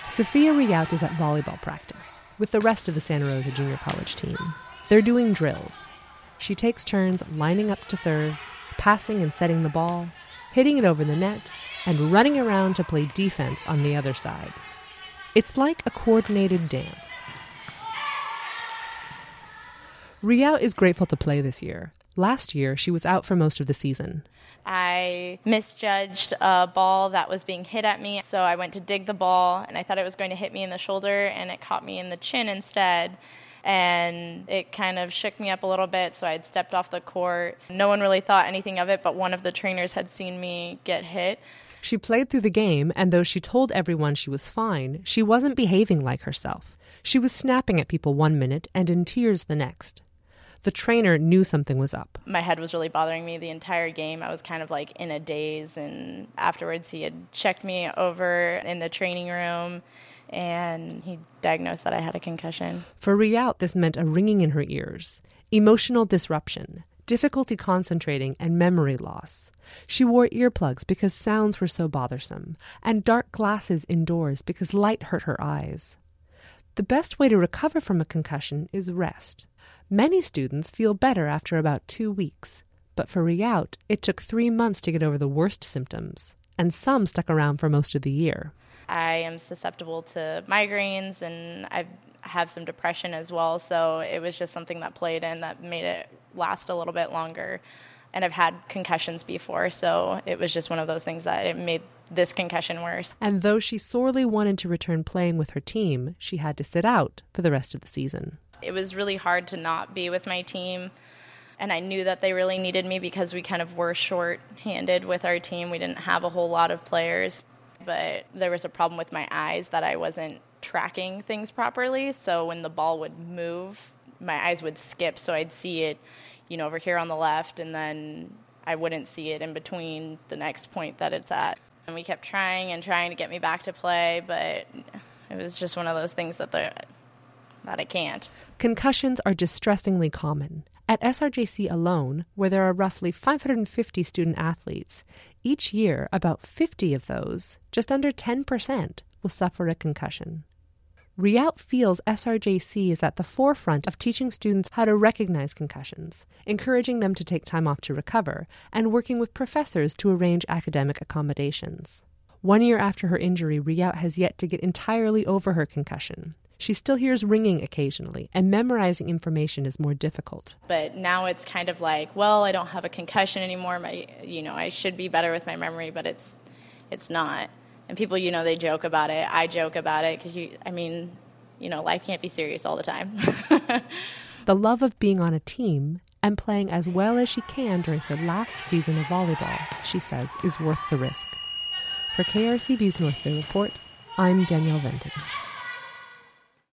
Sophia Riault is at volleyball practice with the rest of the Santa Rosa Junior College team. They're doing drills. She takes turns lining up to serve, passing and setting the ball, hitting it over the net, and running around to play defense on the other side. It's like a coordinated dance. Riault is grateful to play this year. Last year, she was out for most of the season. I misjudged a ball that was being hit at me, so I went to dig the ball, and I thought it was going to hit me in the shoulder, and it caught me in the chin instead. And it kind of shook me up a little bit, so I had stepped off the court. No one really thought anything of it, but one of the trainers had seen me get hit. She played through the game, and though she told everyone she was fine, she wasn't behaving like herself. She was snapping at people one minute and in tears the next. The trainer knew something was up. My head was really bothering me the entire game. I was kind of like in a daze, and afterwards he had checked me over in the training room, and he diagnosed that I had a concussion. For Riault, this meant a ringing in her ears, emotional disruption, difficulty concentrating, and memory loss. She wore earplugs because sounds were so bothersome, and dark glasses indoors because light hurt her eyes. The best way to recover from a concussion is rest. Many students feel better after about 2 weeks, but for Riault, it took 3 months to get over the worst symptoms, and some stuck around for most of the year. I am susceptible to migraines, and I have some depression as well, so it was just something that played in that made it last a little bit longer. And I've had concussions before, so it was just one of those things that it made this concussion worse. And though she sorely wanted to return playing with her team, she had to sit out for the rest of the season. It was really hard to not be with my team, and I knew that they really needed me because we kind of were short-handed with our team. We didn't have a whole lot of players, but there was a problem with my eyes that I wasn't tracking things properly, so when the ball would move, my eyes would skip, so I'd see it, over here on the left, and then I wouldn't see it in between the next point that it's at. And we kept trying to get me back to play, but it was just one of those things that I can't. Concussions are distressingly common. At SRJC alone, where there are roughly 550 student athletes, each year about 50 of those, just under 10%, will suffer a concussion. Riault feels SRJC is at the forefront of teaching students how to recognize concussions, encouraging them to take time off to recover, and working with professors to arrange academic accommodations. 1 year after her injury, Riault has yet to get entirely over her concussion. She still hears ringing occasionally, and memorizing information is more difficult. But now it's kind of like, well, I don't have a concussion anymore. I should be better with my memory, but it's not. And people, they joke about it. I joke about it because, life can't be serious all the time. The love of being on a team and playing as well as she can during her last season of volleyball, she says, is worth the risk. For KRCB's North Bay Report, I'm Danielle Venton.